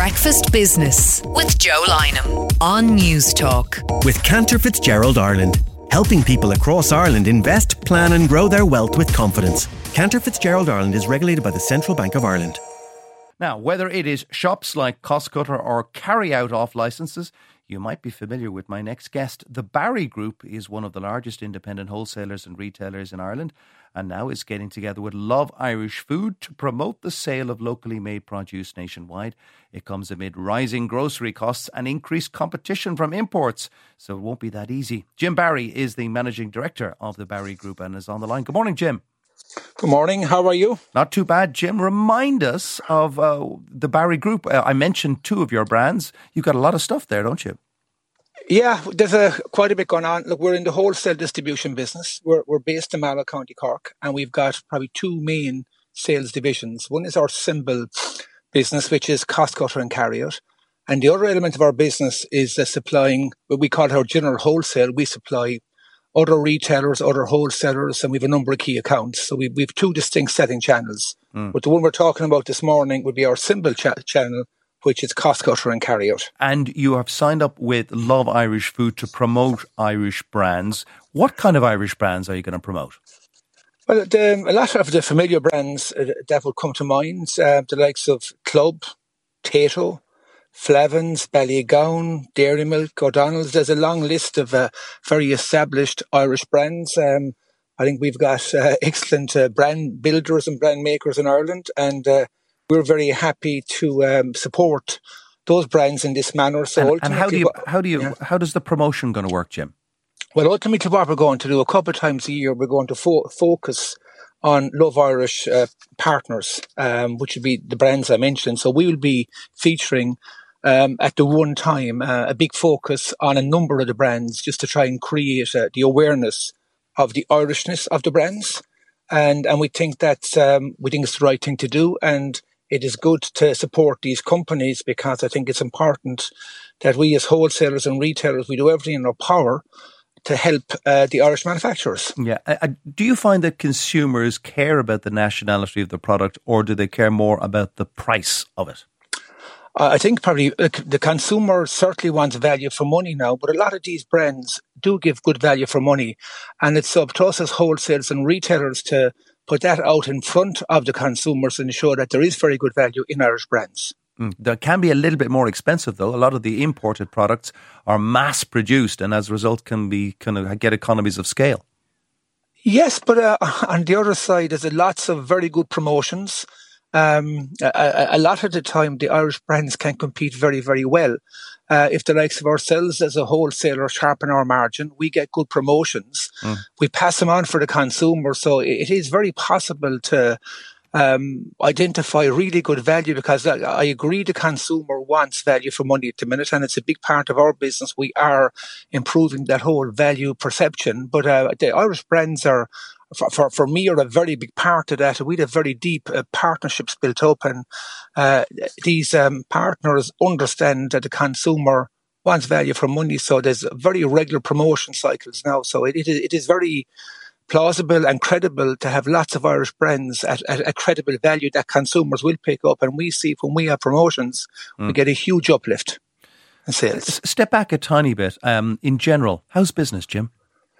Breakfast Business with Joe Lynham on News Talk. With Cantor Fitzgerald Ireland, helping people across Ireland invest, plan and grow their wealth with confidence. Cantor Fitzgerald Ireland is regulated by the Central Bank of Ireland. Now, whether it is shops like Costcutter or carry-out off licences, you might be familiar with my next guest. The Barry Group is one of the largest independent wholesalers and retailers in Ireland, and now is getting together with Love Irish Food to promote the sale of locally made produce nationwide. It comes amid rising grocery costs and increased competition from imports, so it won't be that easy. Jim Barry is the managing director of the Barry Group and is on the line. Good morning, Jim. Good morning. How are you? Not too bad, Jim. Remind us of the Barry Group. I mentioned two of your brands. You've got a lot of stuff there, don't you? Yeah, there's quite a bit going on. Look, we're in the wholesale distribution business. We're based in Mallow, County Cork, and we've got probably two main sales divisions. One is our symbol business, which is Costcutter and Carry-Out. And the other element of our business is supplying, what we call it our general wholesale. We supply other retailers, other wholesalers, and we have a number of key accounts. So we've two distinct selling channels. But the one we're talking about this morning would be our symbol channel, which is Costcutter and Carry-Out. And you have signed up with Love Irish Food to promote Irish brands. What kind of Irish brands are you going to promote? Well, a lot of the familiar brands that would come to mind, the likes of Club, Tato, Flavins, Ballygown, Dairy Milk, O'Donnell's. There's a long list of very established Irish brands. I think we've got excellent brand builders and brand makers in Ireland, and we're very happy to support those brands in this manner. So, and how does the promotion going to work, Jim? Well, ultimately, what we're going to do a couple of times a year, we're going to focus on Love Irish partners, which would be the brands I mentioned. So we will be featuring at the one time a big focus on a number of the brands, just to try and create the awareness of the Irishness of the brands, and we think it's the right thing to do, and it is good to support these companies, because I think it's important that we as wholesalers and retailers, we do everything in our power to help the Irish manufacturers. Yeah. Do you find that consumers care about the nationality of the product, or do they care more about the price of it? I think probably the consumer certainly wants value for money now, but a lot of these brands do give good value for money. And it's up to us as wholesalers and retailers to put that out in front of the consumers and ensure that there is very good value in Irish brands. That can be a little bit more expensive, though. A lot of the imported products are mass produced, and as a result can get economies of scale. Yes, but on the other side, there's lots of very good promotions. A lot of the time, the Irish brands can compete very, very well. If the likes of ourselves as a wholesaler sharpen our margin, we get good promotions. We pass them on for the consumer. So it is very possible to identify really good value, because I agree the consumer wants value for money at the minute, and it's a big part of our business. We are improving that whole value perception. But the Irish brands are, for me, are a very big part of that. We have very deep partnerships built up, and these partners understand that the consumer wants value for money. So there's very regular promotion cycles now. So it is very plausible and credible to have lots of Irish brands at a credible value that consumers will pick up. And we see when we have promotions, we get a huge uplift in sales. Step back a tiny bit. In general, how's business, Jim?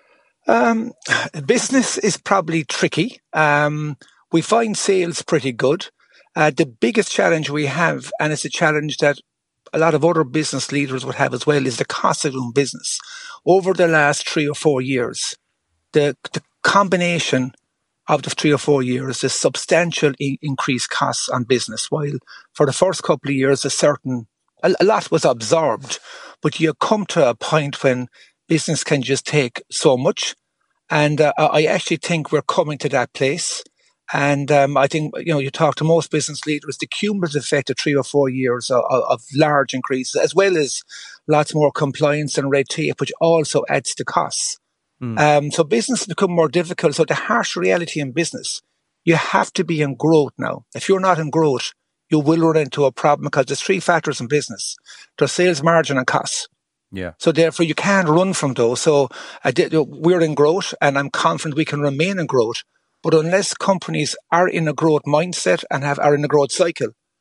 Business is probably tricky. We find sales pretty good. The biggest challenge we have, and it's a challenge that a lot of other business leaders would have as well, is the cost of doing business. Over the last 3 or 4 years, the combination of the 3 or 4 years is substantial increased costs on business. While for the first couple of years, a lot was absorbed, but you come to a point when business can just take so much. And I actually think we're coming to that place. And I think, you talk to most business leaders, the cumulative effect of 3 or 4 years of large increases, as well as lots more compliance and red tape, which also adds to costs. So business has become more difficult. So the harsh reality in business, you have to be in growth now. If you're not in growth, you will run into a problem, because there's 3 factors in business. There's sales, margin and costs. Yeah. So therefore you can't run from those. So we're in growth, and I'm confident we can remain in growth. But unless companies are in a growth mindset and are in a growth cycle,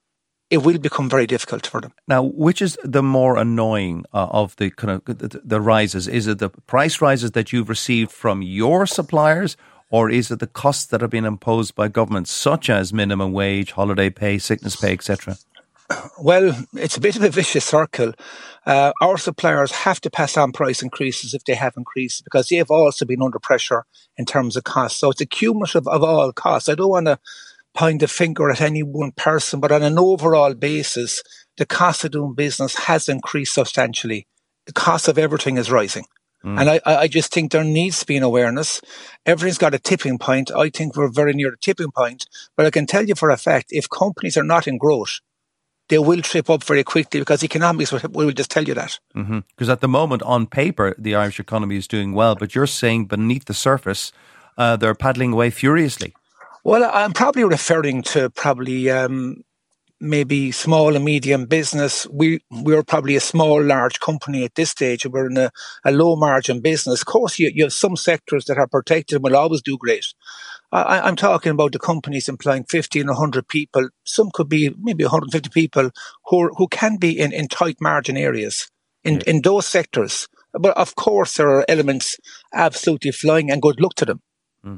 it will become very difficult for them. Now, which is the more annoying of the kind of the rises? Is it the price rises that you've received from your suppliers, or is it the costs that have been imposed by governments, such as minimum wage, holiday pay, sickness pay, etc.? Well, it's a bit of a vicious circle. Our suppliers have to pass on price increases if they have increased, because they have also been under pressure in terms of costs. So it's a cumulative of all costs. I don't want to point the finger at any one person, but on an overall basis, the cost of doing business has increased substantially. The cost of everything is rising. And I just think there needs to be an awareness. Everything's got a tipping point. I think we're very near the tipping point. But I can tell you for a fact, if companies are not in growth, they will trip up very quickly, because economics will just tell you that. Because at the moment, on paper, the Irish economy is doing well, but you're saying beneath the surface, they're paddling away furiously. Well, I'm probably referring to maybe small and medium business. We're probably a small, large company at this stage. We're in a low margin business. Of course, you have some sectors that are protected and will always do great. I'm talking about the companies employing 50 and 100 people. Some could be maybe 150 people who can be in tight margin areas in those sectors. But of course, there are elements absolutely flying, and good luck to them.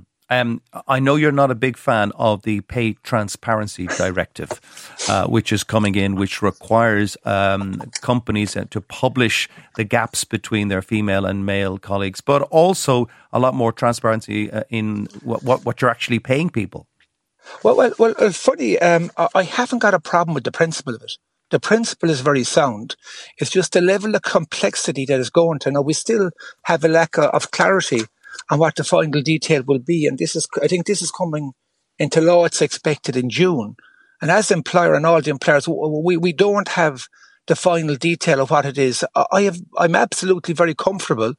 I know you're not a big fan of the Pay Transparency Directive, which is coming in, which requires companies to publish the gaps between their female and male colleagues, but also a lot more transparency in what you're actually paying people. Well, funny, I haven't got a problem with the principle of it. The principle is very sound. It's just the level of complexity that is going to. Now, we still have a lack of clarity on what the final detail will be. And I think this is coming into law. It's expected in June. And as employer and all the employers, we don't have the final detail of what it is. I'm absolutely very comfortable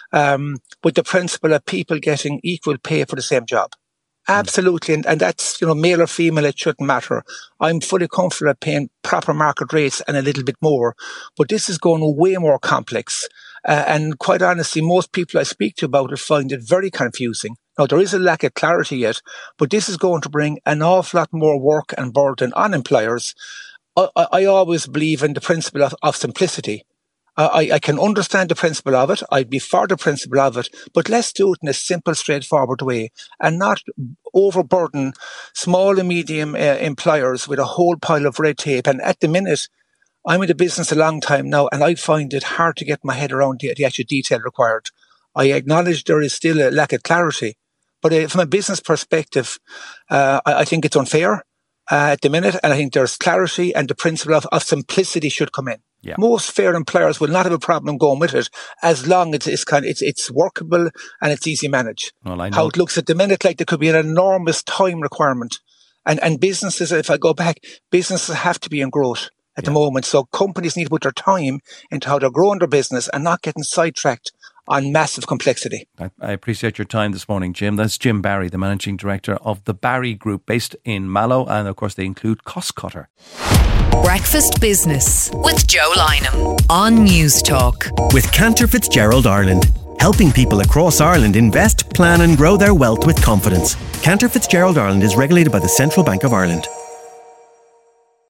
with the principle of people getting equal pay for the same job. Absolutely. And that's, male or female, it shouldn't matter. I'm fully comfortable at paying proper market rates and a little bit more. But this is going way more complex. And quite honestly, most people I speak to about it find it very confusing. Now, there is a lack of clarity yet, but this is going to bring an awful lot more work and burden on employers. I always believe in the principle of simplicity. I can understand the principle of it. I'd be for the principle of it, but let's do it in a simple, straightforward way and not overburden small and medium employers with a whole pile of red tape. And at the minute, I'm in the business a long time now, and I find it hard to get my head around the actual detail required. I acknowledge there is still a lack of clarity, but from a business perspective, I think it's unfair at the minute, and I think there's clarity, and the principle of simplicity should come in. Yeah. Most fair employers will not have a problem going with it as long as it's workable and it's easy to manage. Well, I know. How it looks at the minute, like there could be an enormous time requirement, and businesses, if I go back, businesses have to be in growth at the moment. So companies need to put their time into how they're growing their business and not getting sidetracked on massive complexity. I appreciate your time this morning, Jim. That's Jim Barry, the Managing Director of the Barry Group, based in Mallow. And of course, they include Costcutter. Breakfast Business with Joe Lynham on News Talk. With Cantor Fitzgerald Ireland, helping people across Ireland invest, plan and grow their wealth with confidence. Cantor Fitzgerald Ireland is regulated by the Central Bank of Ireland.